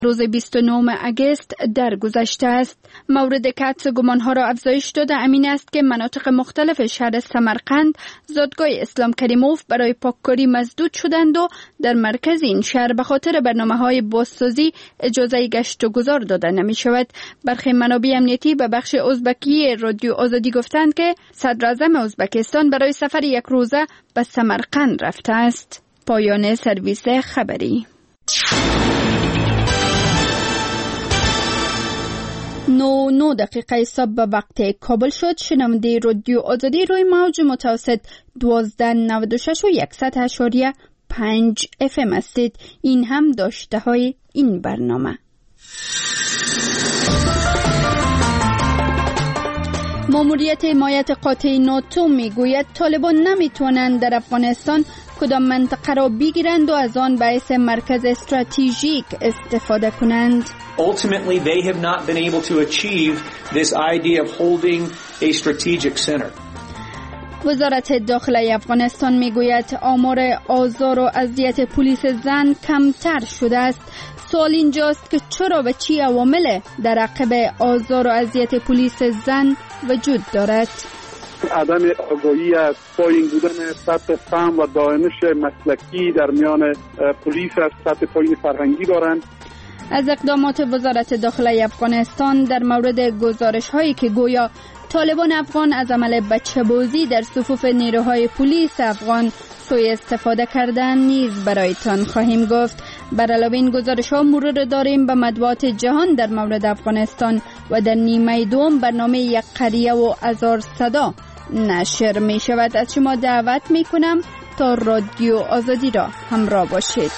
روز 29 اگست درگذشته است. مورد کدس گمانها را افزایش داده امین است که مناطق مختلف شهر سمرقند زادگاه اسلام کریموف برای پاککاری مسدود شدند و در مرکز این شهر به خاطر برنامه‌های بازسازی اجازه گشت و گذار داده نمی شود. برخی منابع امنیتی به بخش ازبکی رادیو آزادی گفتند که صدر اعظم ازبکستان برای سفر یک روزه به سمرقند رفته است. پایان سرویس خبری. 9 دقیقه صبح به وقت کابل شد. شنونده رادیو آزادی روی موج متوسط 1296 و 100.5 FM هستید. این هم داشته های این برنامه. ماموریت حمایت قاطع ناتو میگوید طالبان نمیتوانند در افغانستان کدام منطقه را بگیرند و از آن باعث مرکز استراتژیک استفاده کنند. Ultimately, they have not been able to achieve this idea of holding a strategic center. وزارت داخلی افغانستان میگوید آمار آزار و اذیت پلیس زن کمتر شده است. سوال اینجاست که چرا و چی عوامل در عقب آزار و اذیت پلیس زن وجود دارد؟ عدم آگاهی از پایین بودن سطح فهم و دانش مسلکی در میان پلیس از سطح پایین فرهنگی دارند. از اقدامات وزارت داخلی افغانستان در مورد گزارش هایی که گویا طالبان افغان از عمل بچه‌بازی در صفوف نیروهای پلیس افغان سوء استفاده کردن نیز برایتان خواهیم گفت. بر علاوه این گزارش ها مرور داریم به مطبوعات جهان در مورد افغانستان و در نیمه دوم برنامه یک قریه و هزار صدا نشر می شود. از شما دعوت می کنم تا رادیو آزادی را همراه باشید.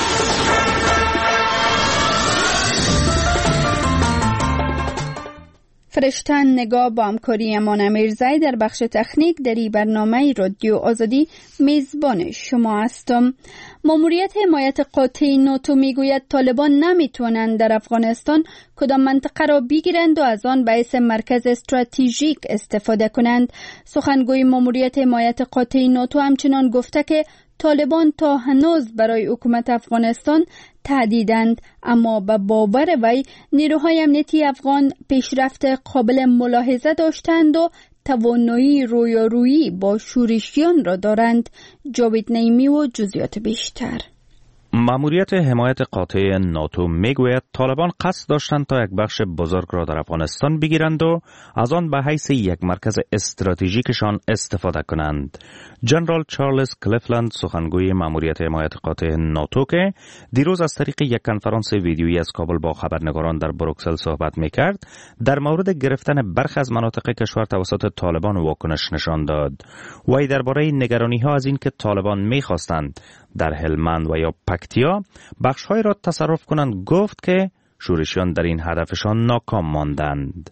فرشتن نگاه با همکاری امان امیرزایی در بخش تکنیک در این برنامه رادیو آزادی میزبان شما هستم. ماموریت حمایت قاطع ناتو میگوید طالبان نمیتوانند در افغانستان کدام منطقه را بگیرند و از آن باعث مرکز استراتژیک استفاده کنند. سخنگوی ماموریت حمایت قاطع ناتو همچنان گفته که طالبان تا هنوز برای حکومت افغانستان تهدیدند، اما به باور وی نیروهای امنیتی افغان پیشرفت قابل ملاحظه داشتند و توانایی رویارویی با شورشیان را دارند. جاوید نعیمی و جزئیات بیشتر. ماموریت حمایت قاطع ناتو میگوید طالبان قصد داشتند تا یک بخش بزرگ را در افغانستان بگیرند و از آن به حیث یک مرکز استراتژیکشان استفاده کنند. جنرال چارلز کلیفلند سخنگوی ماموریت حمایت قاطع ناتو که دیروز از طریق یک کنفرانس ویدیویی از کابل با خبرنگاران در بروکسل صحبت میکرد، در مورد گرفتن برخی از مناطق کشور توسط طالبان واکنش نشان داد. وی درباره نگرانی‌ها از این که طالبان می‌خواستند در هلمند و یا پکتیا بخش‌های را تصرف کنند گفت که شورشیان در این هدفشان ناکام ماندند.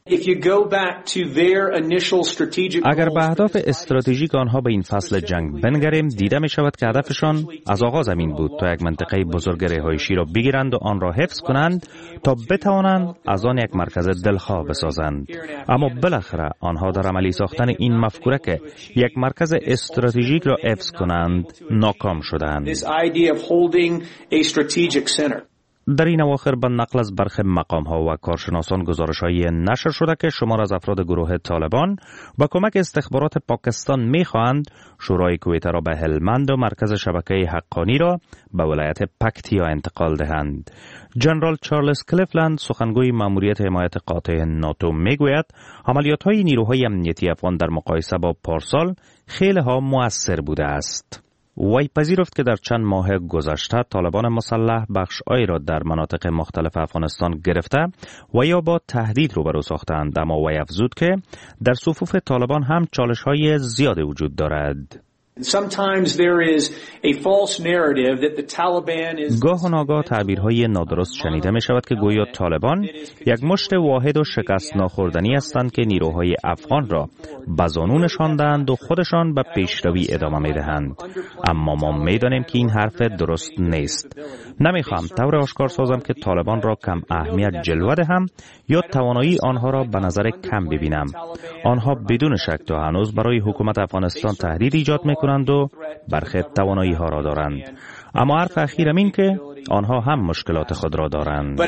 اگر به اهداف استراتژیک آنها به این فصل جنگ بنگریم، دیده می شود که هدفشان از آغاز همین بود تا یک منطقه بزرگ رهایشی را بگیرند و آن را حفظ کنند تا بتوانند از آن یک مرکز دلخواه بسازند. اما بالاخره آنها در عملی ساختن این مفکوره که یک مرکز استراتژیک را حفظ کنند ناکام شدند. در این اواخر به نقل از برخی مقام‌ها و کارشناسان گزارش‌های نشر شده که شمار از افراد گروه طالبان با کمک استخبارات پاکستان می‌خواهند شورای کویت را به هلمند و مرکز شبکه حقانی را به ولایت پکتیا انتقال دهند. جنرال چارلز کلیفلند سخنگوی ماموریت حمایت قاطع ناتو میگوید عملیات‌های نیروهای امنیتی افغان در مقایسه با پارسال خیلی ها مؤثر بوده است. وی پذیرفت که در چند ماه گذشته طالبان مسلح بخش‌هایی را در مناطق مختلف افغانستان گرفته و یا با تهدید روبرو ساختند، اما وی افزود که در صفوف طالبان هم چالش‌های زیادی وجود دارد. گاه و ناگاه تعبیرهای نادرست شنیده می شود که گویا طالبان یک مشت واحد و شکست ناخوردنی هستند که نیروهای افغان را به زانو نشاندند و خودشان به پیشروی ادامه می دهند. اما ما می دانیم که این حرف درست نیست. نمیخواهم طور آشکار سازم که طالبان را کم اهمیت جلوه دهم یا توانایی آنها را به نظر کم ببینم. آنها بدون شک تا هنوز برای حکومت افغانستان تهدید ایجاد میکنند و برخی توانایی ها را دارند. اما حرف اخیرم این که آنها هم مشکلات خود را دارند.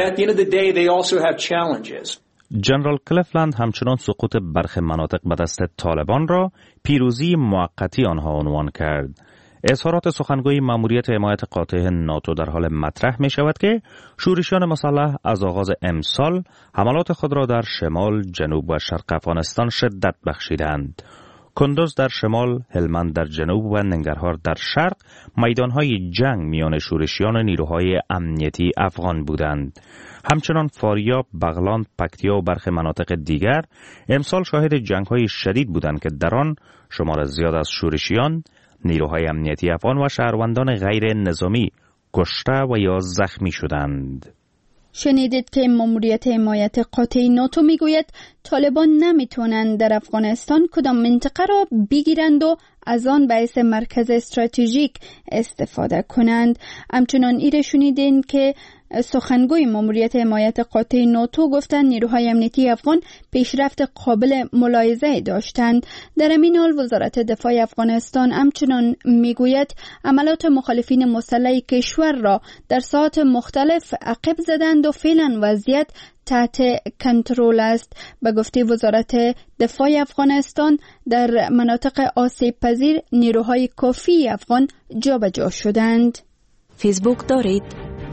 جنرال کلیفلند همچنان سقوط برخی مناطق به دست طالبان را پیروزی موقتی آنها عنوان کرد. اظهارات سخنگوی ماموریت حمایت قاطع ناتو در حال مطرح می شود که شورشیان مسلح از آغاز امسال حملات خود را در شمال، جنوب و شرق افغانستان شدت بخشیدند. کندوز در شمال، هلمند در جنوب و ننگرهار در شرق میدانهای جنگ میان شورشیان و نیروهای امنیتی افغان بودند. همچنان فاریاب، بغلان، پکتیا و برخی مناطق دیگر امسال شاهد جنگ‌های شدید بودند که در آن شمار زیاد از شورشیان، نیروهای امنیتی افغان و شهروندان غیر نظامی کشته و یا زخمی شدند. شنیدید که ماموریت حمایت قاطع ناتو میگوید طالبان نمیتونند در افغانستان کدام منطقه را بگیرند و از آن باعث مرکز استراتژیک استفاده کنند. همچنان ایره شنیدین که سخنگوی ماموریت حمایت قاطع ناتو گفتند نیروهای امنیتی افغان پیشرفت قابل ملاحظه داشتند. در همین حال وزارت دفاع افغانستان همچنان میگوید عملات مخالفین مسلح کشور را در ساعات مختلف عقب زدند و فعلا وضعیت تحت کنترل است. به گفته وزارت دفاع افغانستان در مناطق آسیب پذیر نیروهای کافی افغان جابجا شدند. فیسبوک دارید؟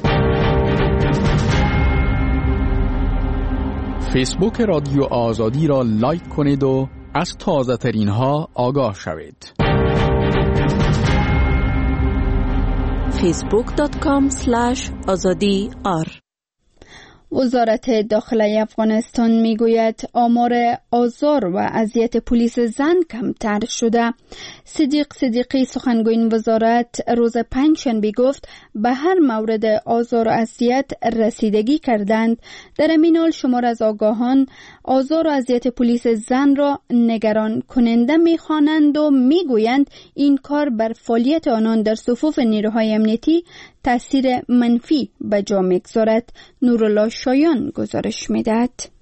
فیسبوک رادیو آزادی را لایک کنید و از تازه ترین ها آگاه شوید. facebook.com/azadi.ar وزارت داخله افغانستان میگوید آمار آزار و اذیت پلیس زن کمتر شده. صدیق صدیقی سخنگوی این وزارت روز پنجشنبه گفت به هر مورد آزار و اذیت رسیدگی کردند. در همین حال شمار از آگاهان آزار و اذیت پلیس زن را نگران کننده میخوانند و میگویند این کار بر فعالیت آنان در صفوف نیروهای امنیتی تأثیر منفی به جا میگذارد. نورالله شایان گزارش میدهد.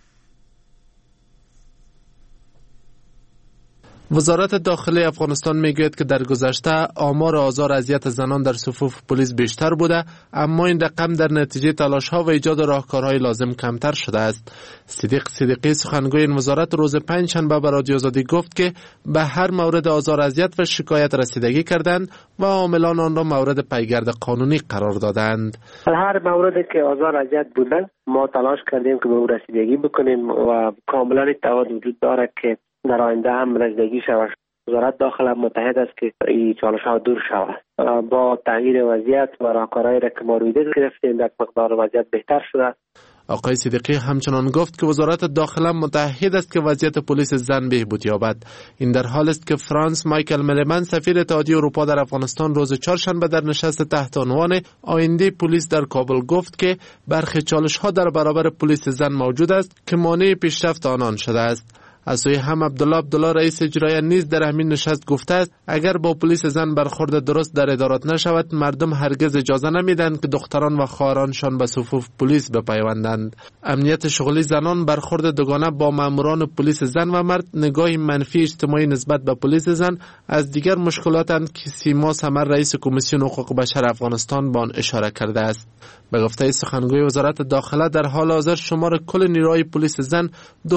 وزارت داخلی افغانستان میگوید که در گذشته آمار آزار اذیت زنان در صفوف پلیس بیشتر بوده، اما این رقم در نتیجه تلاش‌ها و ایجاد راهکارهای لازم کمتر شده است. صدیق صدیقی سخنگوی این وزارت روز پنجشنبه به رادیو آزادی گفت که به هر مورد آزار اذیت و شکایت رسیدگی کردند و عاملان آن را مورد پیگرد قانونی قرار دادند. هر موردی که آزار اذیت بوده ما تلاش کردیم که به او رسیدگی بکنیم و کاملا اتحاد وجود دارد که در آینده هم رسیدگی شود. وزارت داخله متحد است که این چالش‌ها دور شود. با تغییر وضعیت و راهکارهایی را که ما روی گرفتیم در مقدار وضعیت بهتر شده. آقای صدیقی همچنان گفت که وزارت داخله متحد است که وضعیت پلیس زن بهبود یابد. این در حال است که فرانس مایکل ملمن سفیر اتحادیه اروپا در افغانستان روز چهارشنبه در نشست تحت عنوان آینده پلیس در کابل گفت که برخی چالش‌ها در برابر پلیس زن موجود است که مانع پیشرفت آنان شده است. از سوی هم عبدالله رئیس اجرایی نیز در همین نشست گفته است اگر با پلیس زن برخورد درست در ادارات نشود مردم هرگز اجازه نمیدند که دختران و خواهرانشان به صفوف پلیس بپیوندند. امنیت شغلی زنان، برخورد دوگانه با ماموران پلیس زن و مرد، نگاه منفی اجتماعی نسبت به پلیس زن از دیگر مشکلاتند که سیما سمر رئیس کمیسیون حقوق بشر افغانستان به آن اشاره کرده است. به گفته سخنگوی وزارت داخله در حال حاضر شمار کل نیروهای پلیس زن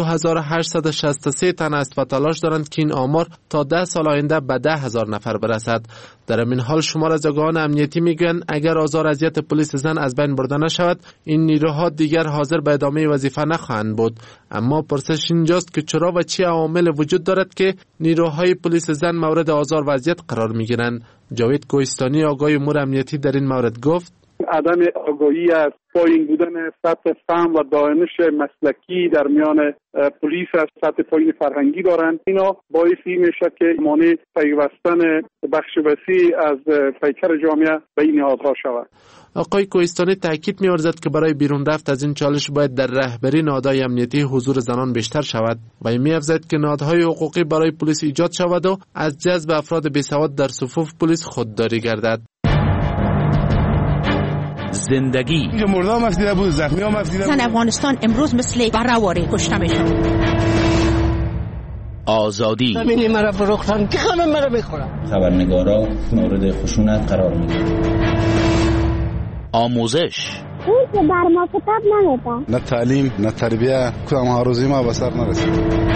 2863 تن است و تلاش دارند که این آمار تا 10 سال آینده به 10,000 نفر برسد. در این حال شمار از آگاهان امنیتی میگویند اگر آزار اذیت پلیس زن از بین برده نشود این نیروها دیگر حاضر به ادامه وظیفه نخواهند بود. اما پرسش اینجاست که چرا و چه عوامل وجود دارد که نیروهای پلیس زن مورد آزار و اذیت قرار میگیرند. جاوید کوهستانی آگاه امور امنیتی در این مورد گفت عدم آگاهی از پایین بودن سطح فهم و دانش مسلکی در میان پلیس از سطح پایین فرهنگی دارند. اینا باعثی میشه که مانع پیوستن بخش وسیع از پیکر جامعه به این نهادها شود. آقای کوهستانی تاکید می‌ورزد که برای بیرون رفت از این چالش باید در رهبری نهادهای امنیتی حضور زنان بیشتر شود و می‌افزاید که نهادهای حقوقی برای پلیس ایجاد شود و از جذب افراد بی‌سواد در صفوف پلیس خودداری گردد. زندگی. مردا مفدیده بود، زخمی ها مفدیده بود. زن افغانستان امروز مثل بره‌واره کشته میشن. آزادی. زمینی مرا فروختن که خانم مرا بخورم. خبرنگارا مورد خشونت قرار میگیرن. آموزش. اون که بر ما کتاب نمیده. نه تعلیم، نه تربیه، کدام هاروزی ما به سر نرسید.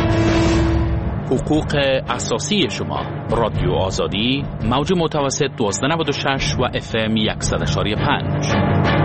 حقوق اساسی شما. رادیو آزادی، موج متوسط 1296 و FM 100.5.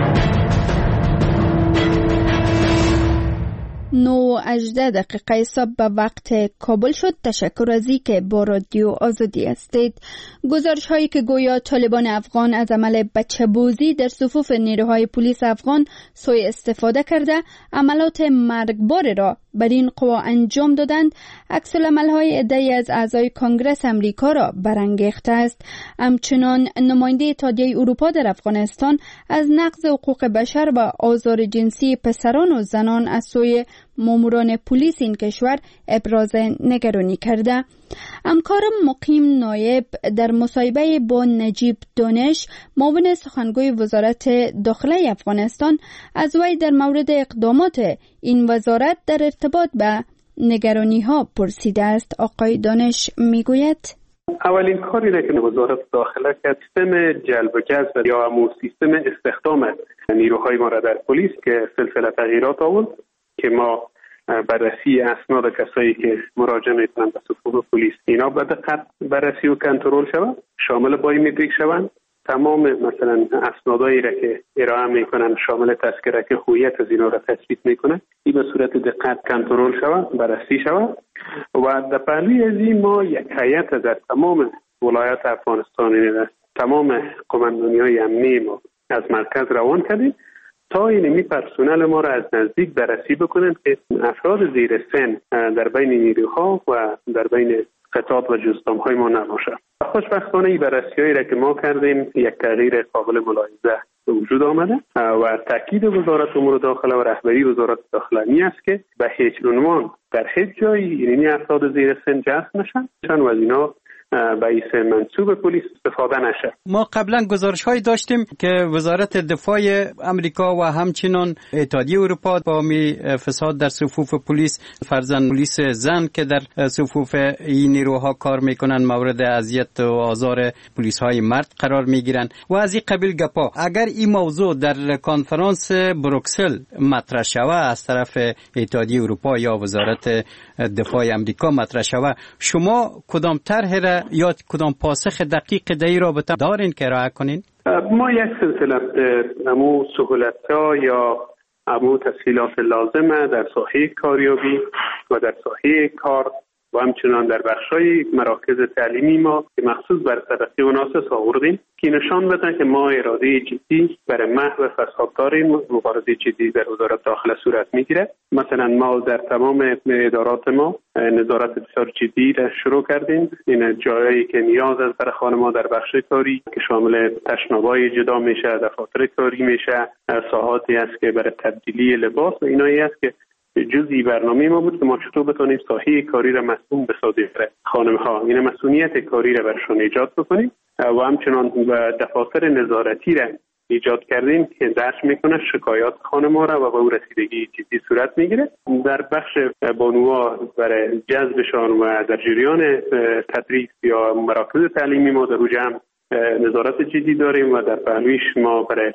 9:18 صبح به وقت کابل شد. تشکر از اینکه با رادیو آزادی هستید. گزارش هایی که گویا طالبان افغان از عمل بچه‌بازی در صفوف نیروهای پلیس افغان سوء استفاده کرده عملات مرگبار را بر این قوا انجام دادند، عکس العمل‌های عده‌ای از اعضای کنگره امریکا را برانگیخته است. همچنان نماینده اتحادیه اروپا در افغانستان از نقض حقوق بشر و آزار جنسی پسران و زنان از سوی ماموران پلیس این کشور ابراز نگرانی کرده. همکارم مقیم نایب در مصاحبه با نجیب دانش، معاون سخنگوی وزارت داخله افغانستان، از وی در مورد اقدامات این وزارت در ارتباط به نگرانی ها پرسیده است. آقای دانش میگوید اولین کاری را که وزارت داخله کرد سیستم جلب و جذب یا همون سیستم استخدام نیروهای ما را در پلیس که سلسله تغییرات آورد که ما بررسی اسناد کسایی که مراجعه میکنن به صفوف پلیس اینا به دقت بررسی و کنترل شود، شامل بایومتریک شوند. تمام مثلا اسنادایی را که ارائه میکنن شامل تذکره که هویت از اینا را تثبیت میکنه، این به صورت دقت کنترل شود، بررسی شود. و در پهلوی از این ما یک هیئت در تمام ولایت افغانستان، تمام قماندانی‌های امنی ما از مرکز روان کردیم تا اینمی پرسنل ما را از نزدیک بررسی بکنند که افراد زیر سن در بین نیروها و در بین قطعات و جزدام‌های ما نباشه. خوشبختانه این بررسی‌هایی را که ما کردیم یک تغییر قابل ملاحظه به وجود آمده و تاکید وزارت امور داخله و رهبری وزارت داخله این است که به هیچ عنوان در هیچ جایی اینمی افراد زیر سن جذب نشن و از اینا به ایسه منصوب پلیس استفاده نشه. ما قبلا گزارش‌هایی داشتیم که وزارت دفاع امریکا و همچنین اتحادیه اروپا با فساد در صفوف پلیس، فرزند پلیس زن که در صفوف این نیروها کار میکنن مورد اذیت و آزار پلیس‌های مرد قرار میگیرن و از این قبیل گپا. اگر این موضوع در کنفرانس بروکسل مطرح شود از طرف اتحادیه اروپا یا وزارت دفاع امریکا مطرح شود، شما کدام طرح را یا کدام پاسخ دقیق در این رابطه دارین که ارائه کنین؟ ما یک سلسله امو سهولت‌ها یا امو تسهیلات لازمه در ساحه کاریابی و در ساحه کار و همچنان در بخشای مراکز تعلیمی ما که مخصوص بر طبقه و ناسس آوردیم که نشان بده که ما اراده جدی برای محو فساد داریم. مبارزه جدی در وزارت داخله صورت میگیره. مثلا ما در تمام ادارات ما نظارت بسیار جدی را شروع کردیم. این جایی که نیاز است برای خانم‌ها در بخش کاری که شامل تشنابای جدا میشه، دفاتر کاری میشه، ساحاتی است که برای تبدیلی لباس و اینایی است که جزئی برنامه ما بود که ما چطور بتونیم ساحه کاری را مسئول بسازیم برای خانم‌ها، این مسئولیت کاری را برشان ایجاد بکنیم و همچنان و دفاتر نظارتی را ایجاد کردیم که درک میکنه شکایات خانم‌ها را و به او رسیدگی جدی صورت میگیره. در بخش بانوها برای جذبشان و در جریان تدریس یا مراکز تعلیمی ما در او جمع نظارت جدی داریم و در پهلویش ما برای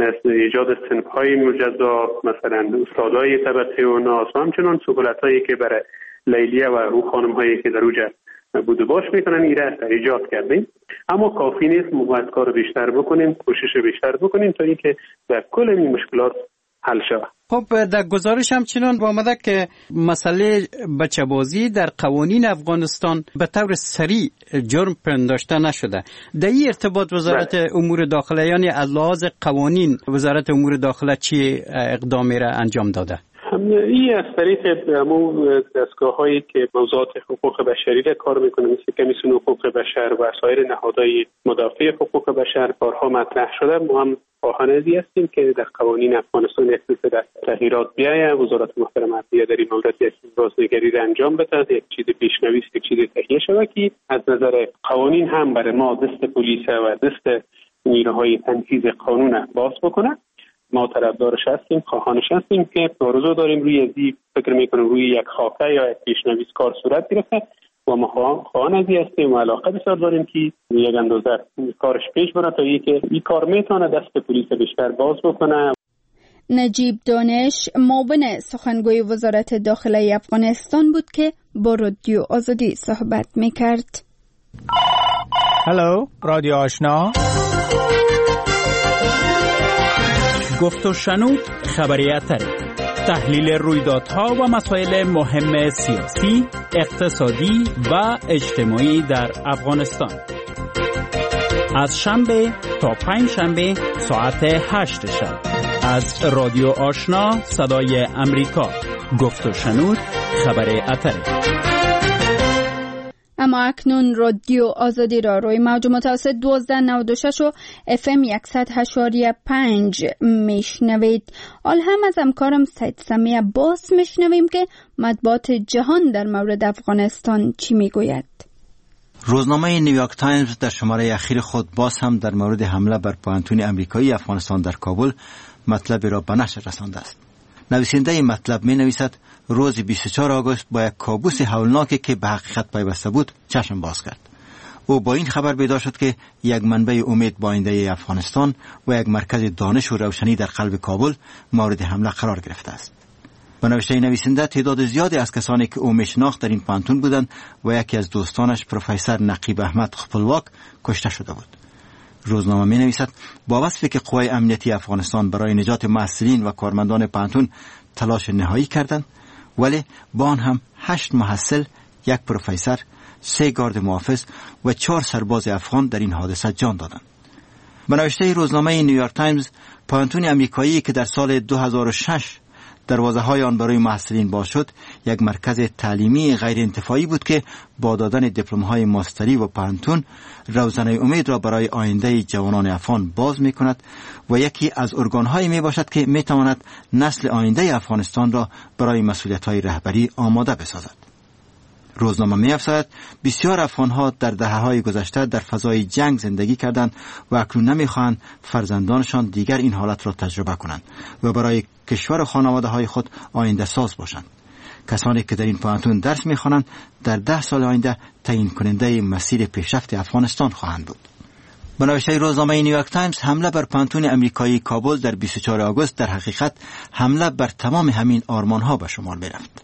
ایجاد صنف‌های مجزا مثلا استادای طبقه و ناس و همچنان سهولت‌هایی که برای لیلیه و او خانم‌هایی که در اوجه بود و باش میکنن ایره ایجاد کردیم. اما کافی نیست، ما باید کار بیشتر بکنیم، کوشش بیشتر بکنیم تا اینکه در کل این مشکلات حل شود. خب در گزارش همچنان آمده که مسئله بچه‌بازی در قوانین افغانستان به طور سریع جرم پنداشته نشده. در این ارتباط وزارت امور داخله یعنی از لحاظ قوانین وزارت امور داخله چی اقدامی را انجام داده؟ این از طریق همون دستگاه‌هایی که موضوعات حقوق بشری را کار میکنه مثل کمیسیون حقوق بشر و سایر نهادهای مدافع حقوق بشر بارها مطرح شده. ما هم خواهان ازی هستیم که در قوانین افغانستان یک سلسله تغییرات بیاید. وزارت محترم عدلیه در این مورد یک بازنگری را انجام بده، یک چیز پیشنویس، یک چیز تهیه شود که از نظر قوانین هم برای ما دست پلیس و دست نیروهای تنفیذ قانون باز بکنه ما طرفدارش هستیم، خواهانش هستیم که آرزو داریم روی ازی فکر میکنیم روی یک خاکه یا یک پیشنویس کار صورت گرفته و ما خواهان ازی هستیم و علاقه بسیار داریم که یک اندازه کارش پیش بره تا این کار میتونه دست پلیس بیشتر باز بکنه. نجیب دانش معاون سخنگوی وزارت داخله افغانستان بود که با رادیو آزادی صحبت میکرد. هلو رادیو آشنا، گفت و شنود خبریت تحلیل رویدادها و مسائل مهم سیاسی، اقتصادی و اجتماعی در افغانستان از شنبه تا پنج شنبه ساعت 8 شب از رادیو آشنا صدای امریکا. گفت و شنود خبر اتره. اما اکنون رادیو آزادی را روی موج متوسط 1296 و FM 100.5 میشنوید. حال هم از همکارم سید سمی عباس میشنویم که مطبوعات جهان در مورد افغانستان چی میگوید. روزنامه نیویورک تایمز در شماره اخیر خود باز هم در مورد حمله بر پوهنتون آمریکایی افغانستان در کابل مطلبی را به نشر رسانده است. نویسنده این مطلب می نویسد روز 24 آگوست با یک کابوس هولناکی که به حقیقت پیوسته بود چشم باز کرد. او با این خبر بیدار شد که یک منبع امید با آینده افغانستان و یک مرکز دانش و روشنی در قلب کابل مورد حمله قرار گرفته است. به نوشته نویسنده تعداد زیادی از کسانی که او میشناخت در این پوهنتون بودند و یکی از دوستانش پروفسور نقیب احمد خپلواک کشته شده بود. روزنامه می نویسد با وصفی که قوای امنیتی افغانستان برای نجات محصلین و کارمندان پوهنتون تلاش نهایی کردند، ولی با آن هم 8 محصل، 1 پروفسور، 3 گارد محافظ و 4 سرباز افغان در این حادثه جان دادند. به نوشته روزنامه نیویورک تایمز، پوهنتون آمریکایی که در سال 2006 دروازه‌های آن برای محصلین باز شد، یک مرکز تعلیمی غیر انتفاعی بود که با دادن دیپلم‌های ماستری و پوهنتون روزنه امید را برای آینده جوانان افغان باز می‌کند و یکی از ارگان‌هایی میباشد که می‌تواند نسل آینده افغانستان را برای مسئولیت‌های رهبری آماده بسازد. روزنامه می‌افزاید بسیار افغان‌ها در دهه‌های گذشته در فضای جنگ زندگی کردند و اکنون نمی‌خواهند فرزندانشان دیگر این حالت را تجربه کنند و برای کشور و خانواده‌های خود آینده ساز باشند. کسانی که در این پوهنتون درس می‌خوانند در 10 سال آینده تعیین کننده مسیر پیشرفت افغانستان خواهند بود. به نوشته روزنامه نیویورک تایمز، حمله بر پوهنتون آمریکایی کابل در 24 آگوست در حقیقت حمله بر تمام همین آرمان‌ها به شمار می‌رفت.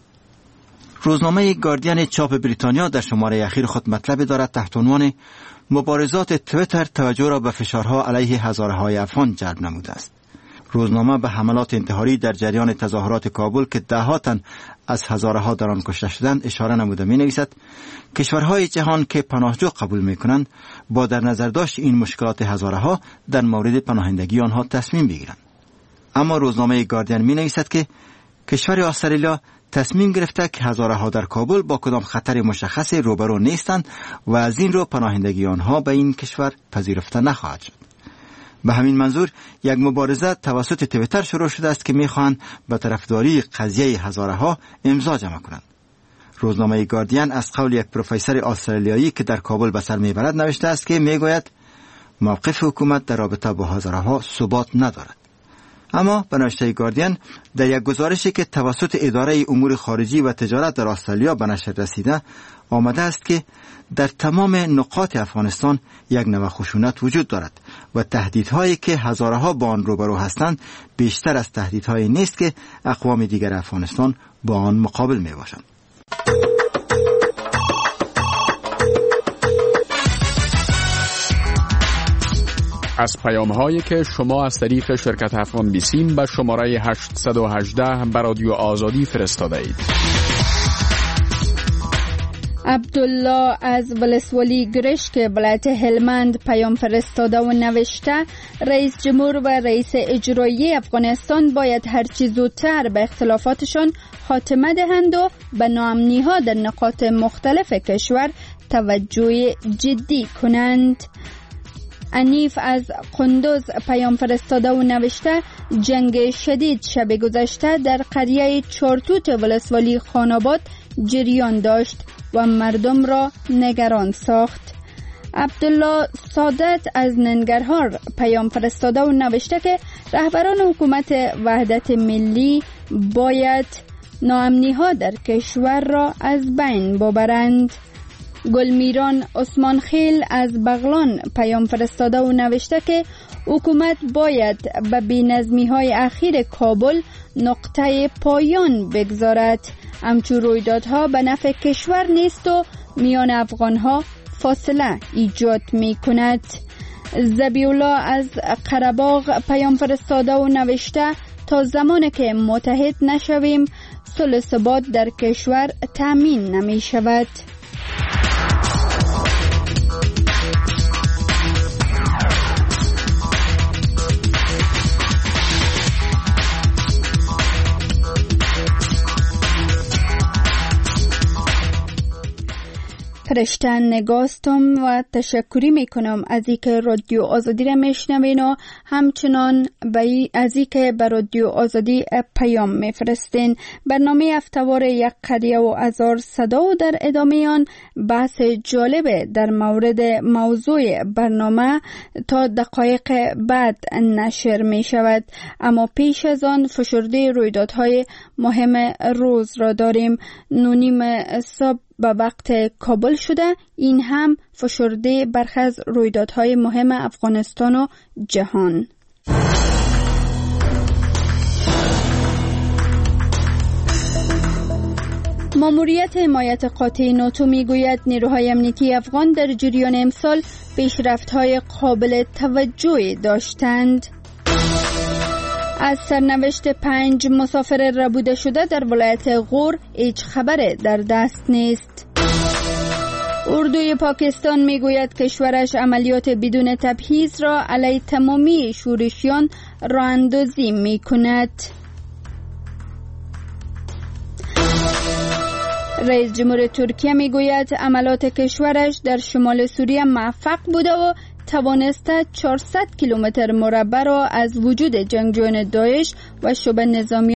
روزنامه گاردین چاپ بریتانیا در شماره اخیر خود مطلب دارد تحت عنوان مبارزات تویتر توجه را به فشارها علیه هزاره‌های افغان جلب نموده است. روزنامه به حملات انتحاری در جریان تظاهرات کابل که ده‌ها تن از هزارها در آن کشته شدند اشاره نموده می‌نویسد کشورهای جهان که پناهجو قبول می‌کنند با در نظر داشت این مشکلات هزارها در مورد پناهندگی آنها تصمیم بگیرند. اما روزنامه گاردین می‌نویسد که کشور استرالیا تصمیم گرفته که هزارها در کابل با کدام خطر مشخص روبرو نیستند و از این رو پناهندگی آنها به این کشور پذیرفته نخواهد شد. به همین منظور یک مبارزه توسط تویتر شروع شده است که می‌خواهند به طرفداری قضیه هزارها امضا جمع کنند. روزنامه گاردین از قول یک پروفسور استرالیایی که در کابل به سر میبرد نوشته است که میگوید موقف حکومت در رابطه با هزارها ثبات ندارد. اما به نوشته گاردین در یک گزارشی که توسط اداره امور خارجی و تجارت در استرالیا به نشر رسیده آمده است که در تمام نقاط افغانستان یک نوع خشونت وجود دارد و تهدیدهایی که هزارها با آن روبرو هستند بیشتر از تهدیدهایی نیست که اقوام دیگر افغانستان با آن مقابل می باشند. از پیام‌هایی که شما از طریق شرکت افغان بیسیم به شماره 818 به رادیو آزادی فرستاده اید. عبدالله از ولسوالی گرشک ولایت هلمند پیام فرستاده و نوشته رئیس جمهور و رئیس اجرایی افغانستان باید هرچی زودتر به اختلافاتشان خاتمه دهند و به ناامنی‌ها در نقاط مختلف کشور توجه جدی کنند. انیف از قندوز پیام فرستاده و نوشته جنگ شدید شب گذشته در قریه چارتوت ولسوالی خاناباد جریان داشت و مردم را نگران ساخت. عبدالله سادت از ننگرهار پیام فرستاده و نوشته که رهبران حکومت وحدت ملی باید ناامنی ها در کشور را از بین ببرند. گلمیران عثمان خیل از بغلان پیام فرستاده و نوشته که حکومت باید به بی‌نظمی های اخیر کابل نقطه پایان بگذارد. همچون رویدادها به نفع کشور نیست و میان افغان ها فاصله ایجاد می کند. زبیولا از قره‌باغ پیام فرستاده و نوشته تا زمانی که متحد نشویم صلح و ثبات در کشور تامین نمی شود. فرشته نگاستم و تشکری میکنم از اینکه رادیو آزادی را میشنوین و همچنان از اینکه به رادیو آزادی پیام میفرستین. برنامه هفته‌وار یک قضیه و هزار صدا و در ادامه آن بحث جالب در مورد موضوع برنامه تا دقایق بعد نشر می شود. اما پیش از آن فشرده رویدادهای مهم روز را داریم. 9:30 صبح به وقت کابل شده. این هم فشرده برخی از رویدادهای مهم افغانستان و جهان. ماموریت حمایت قاطع ناتو میگوید نیروهای امنیتی افغان در جریان امسال پیشرفت‌های قابل توجهی داشتند. از سرنوشت 5 مسافر ربوده شده در ولایت غور هیچ خبر در دست نیست. اردوی پاکستان میگوید کشورش عملیات بدون تبعیض را علیه تمامی شورشیان راه اندازی میکند. رئیس جمهور ترکیه میگوید عملات کشورش در شمال سوریه موفق بوده و توانسته 400 کیلومتر مربع را از وجود جنگجویان داعش و شبه نظامی